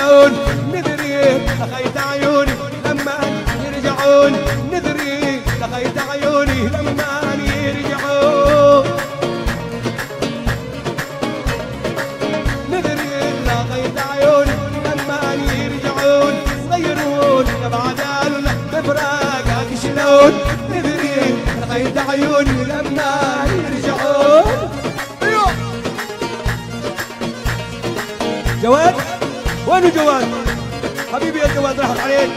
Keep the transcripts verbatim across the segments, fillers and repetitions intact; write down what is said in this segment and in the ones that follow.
يرجعون ندري لقيت عيوني لما يرجعون ندري لقيت عيوني لما يرجعون ندري لقيت عيوني لما يرجعون صغيرون بعد بفراقك شلون ندري لقيت عيوني لما يرجعون. جواد وينو جواد حبيبي يا جواد راحت عليك.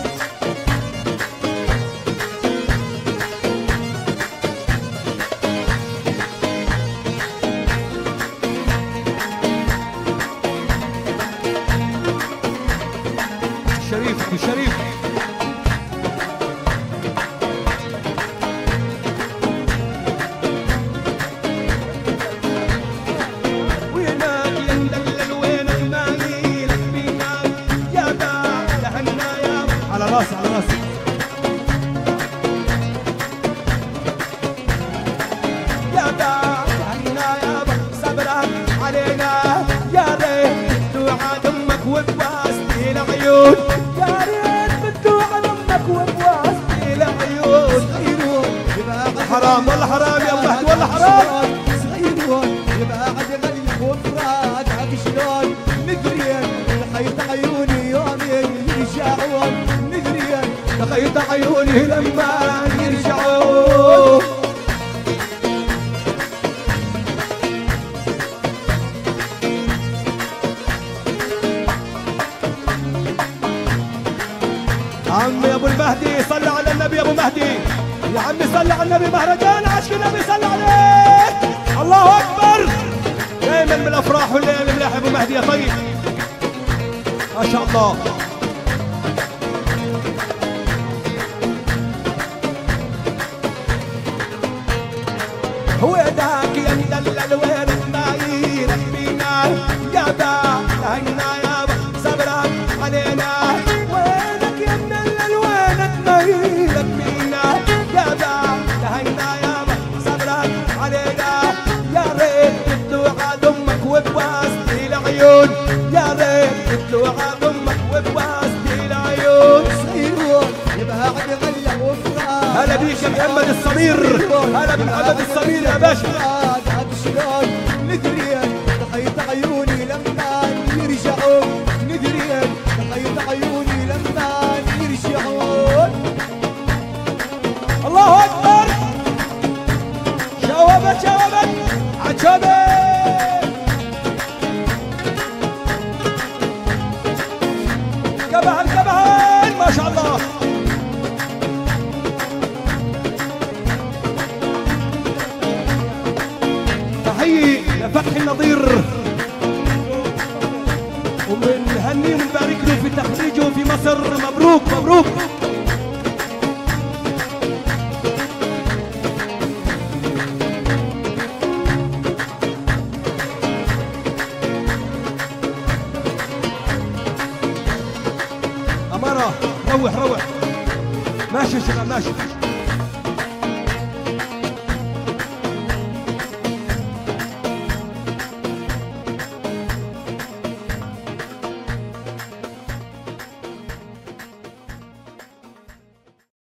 الشريف ابو الشريف على راسي على راسي يا بعدنا يا صبرك علينا يا ريت توعد امك وبواسطي العيون يا ريت بتوعد امك وبواسطي العيون حرام والله حرام يا واحد والله حرام صغيرون يبقى عاد غلي وفراقك شلون ندري لقيت عيوني يومين يرجعون لقيت عيوني لما يرجعون. عمي يا ابو المهدي صلى على النبي يا ابو مهدي يا عمي صلى على النبي مهرجان عشق النبي صلى عليه. الله اكبر دائما من الافراح والليالي الملاح يا ابو مهدي يا طيب ما شاء الله. هو داك يا مدلل وينك ما يربينا يا بعدنا يا صبرك علينا وينك يا مدلل وينك ما يربينا يا بعدنا يا صبرك علينا يا ريت توعد امك وبواسطي العيون يا ريت توعد امك وبواسطي العيون. صغيرون يبقى عاد غلي وفراقك هلا بيك يا محمد الصمير هلا بمحمد الصمير يا باشا. شلون ندري لقيت عيوني لما يرجعون ندري لقيت عيوني لما يرجعون. الله اكبر شوبت شوبت عجبت كبهن كبهن ما شاء الله. تحية لفتحي النظير وبنهنيه ونبارك له في تخريجه في مصر. مبروك مبروك. أمارة روح روح ماشي يا شباب ماشي.